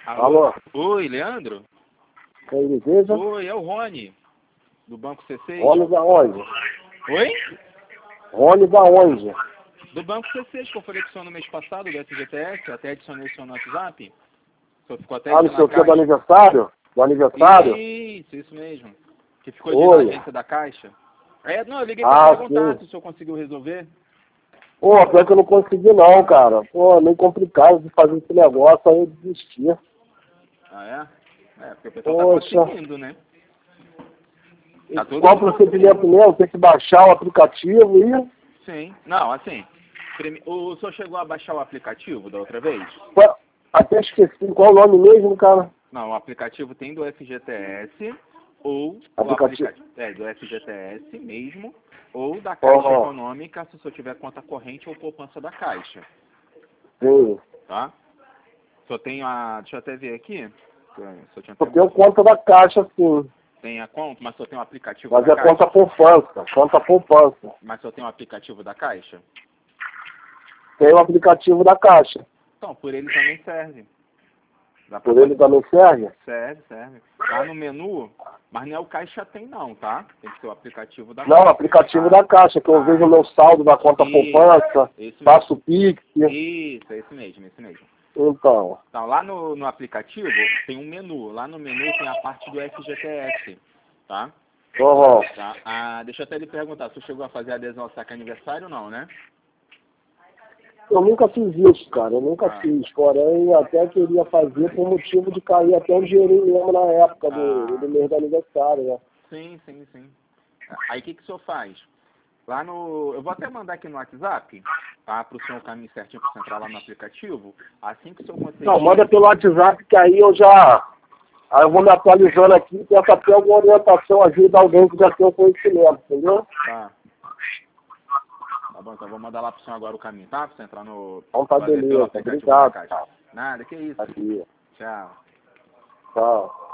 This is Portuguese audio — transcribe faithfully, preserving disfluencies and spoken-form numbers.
Alô? Oi, Leandro? Quem deseja? Oi, é o Rony, do Banco C seis. Rony da onde? Oi? Rony da onde? Do Banco C seis, que eu falei com o senhor no mês passado, do F G T S, até adicionei o senhor no WhatsApp. O senhor ficou até Ah, aqui não sei na o que, do caixa. aniversário? Do aniversário? Isso, isso mesmo. Que ficou de ir Oi. na agência da Caixa. É, não, eu liguei Ah, pra perguntar sim. se o senhor conseguiu resolver. Pô, pior que eu não consegui não, cara. Pô, é meio complicado de fazer esse negócio, aí eu desisti. Ah, é? É, porque o pessoal Poxa. tá conseguindo, né? Tá todo Qual o mundo procedimento conseguindo. mesmo? Tem que baixar o aplicativo e... Sim. Não, assim, prime- o senhor chegou a baixar o aplicativo da outra vez? Pô, até esqueci qual o nome mesmo, cara. Não, o aplicativo tem do F G T S ou o Aplicativo. aplicativo é, do F G T S mesmo, ou da Caixa Ó, Econômica, se o senhor tiver conta corrente ou poupança da Caixa, sim. tá? Só tem a... Deixa eu até ver aqui. Só tinha Eu até... tenho conta da Caixa, sim. Tem a conta, mas só tem o aplicativo Mas da é Caixa. conta poupança. Conta poupança. Mas só tem o aplicativo da Caixa. Tem o aplicativo da Caixa. Então, por ele também serve. Dá pra Por ele também serve? Serve, serve. Lá no menu, mas não é o Caixa Tem não, tá? Tem que ser o aplicativo da Não, o Caixa. aplicativo Ah, da Caixa, que eu ah, vejo o meu saldo da conta isso, poupança, isso faço o Pix. Isso, é esse mesmo, esse mesmo. Então, Então, lá no, no aplicativo tem um menu. Lá no menu tem a parte do F G T S, tá? uhum. Tá? Ah, deixa eu até lhe perguntar, você chegou a fazer adesão ao saque aniversário ou não, né? Eu nunca fiz isso, cara. Eu nunca Ah. fiz. Porém, até queria fazer por motivo de cair até um dinheirinho mesmo na época do, Ah. do mês do aniversário, né? Sim, sim, sim. Aí o que, que o senhor faz? Lá no... Eu vou até mandar aqui no WhatsApp, tá? Para o senhor o caminho certinho para você entrar lá no aplicativo. Assim que o senhor conseguir... Não, manda pelo WhatsApp que aí eu já... Aí eu vou me atualizando aqui e peço até alguma orientação, ajuda alguém que já tem o conhecimento, entendeu? Tá. Tá bom, então vou mandar lá pro senhor agora o caminho, tá? Pra você entrar no... Então tá fazer pelo beleza. aplicativo da Obrigado. Caixa. Nada, que isso. Aqui. Tchau. Tchau.